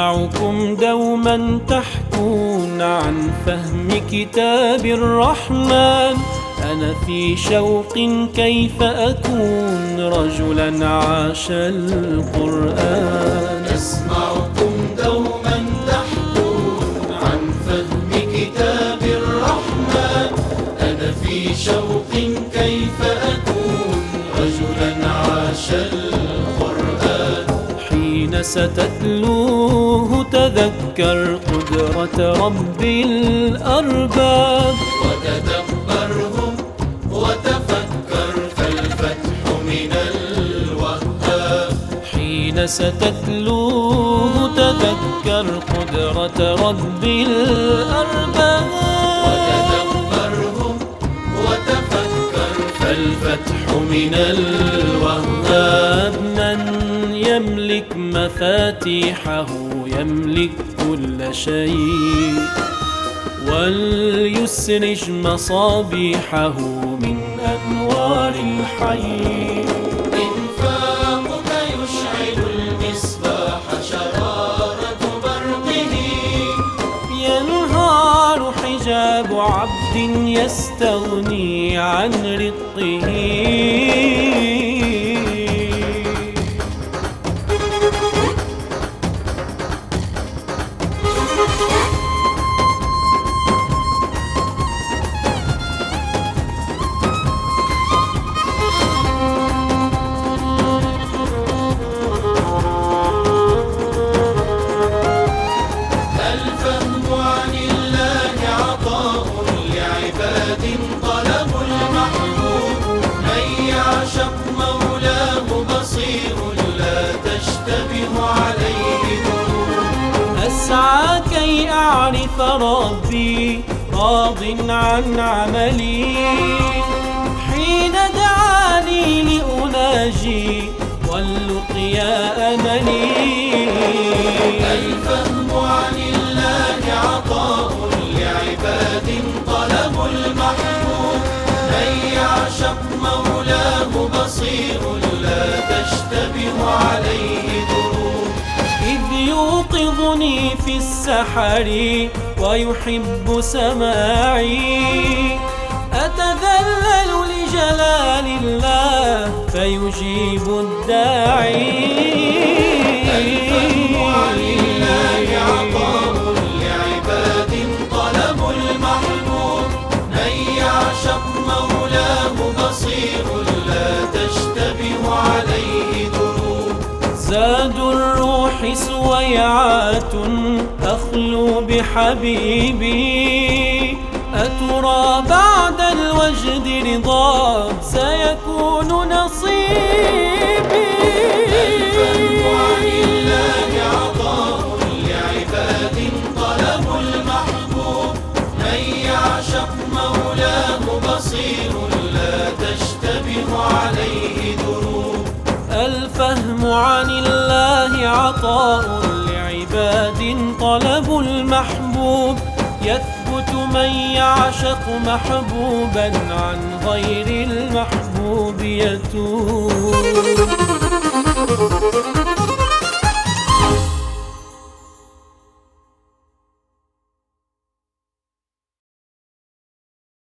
أسمعكم دوما تحكون عن فهم كتاب الرحمن. أنا في شوق كيف أكون رجلا عاش القرآن. أسمعكم دوما تحكون عن فهم كتاب الرحمن. أنا في شوق كيف أكون رجلا عاش القرآن. حين ستتلوه تذكر قدرة رب الأرباب، وتدبره وتفكر فالفتح من الوهاب. حين ستتلوه تذكر قدرة رب الأرباب، وتدبره وتفكر فالفتح من الوهاب. من يملك مفاتيحه يملك كل شيء، وليسرج مصابيحه من أنوار الحي. إنفاقك يشعل المصباح شرارة برقه. ينهار حجاب عبد يستغني عن رقه. الفهم عن الله عطاء لعباد طلبوا المحبوب. من يعشق مولاه بصير لا تشتبه عليه ذنوب. أسعى كي أعرف ربي راض عن عملي، حين دعاني لأناجي واللقيا أملي. الفهم عن الله عطاء لعباد طلبوا المحبوب. من يعشق مولاه بصير لا تشتبه عليه دروب. إذ يوقظني في السحر ويحب سماعي، أتذلل لجلال الله فيجيب الداعي. الفهم عن الله عطاء لعباد طلبوا المحبوب. من يعشق مولاه بصير لا تشتبه عليه دروب. زاد الروح سويعات أخلو بحبيبي، أترى بعد الوجد رضا سيكون نصيبي. الفهم عن الله عطاء لعباد طلبوا المحبوب. من يعشق مولاه بصير لا تشتبه عليه دروب. الفهم عن الله عطاء لعباد طلبوا المحبوب. يثبت من يعشق محبوبا عن غير المحبوب يتوب.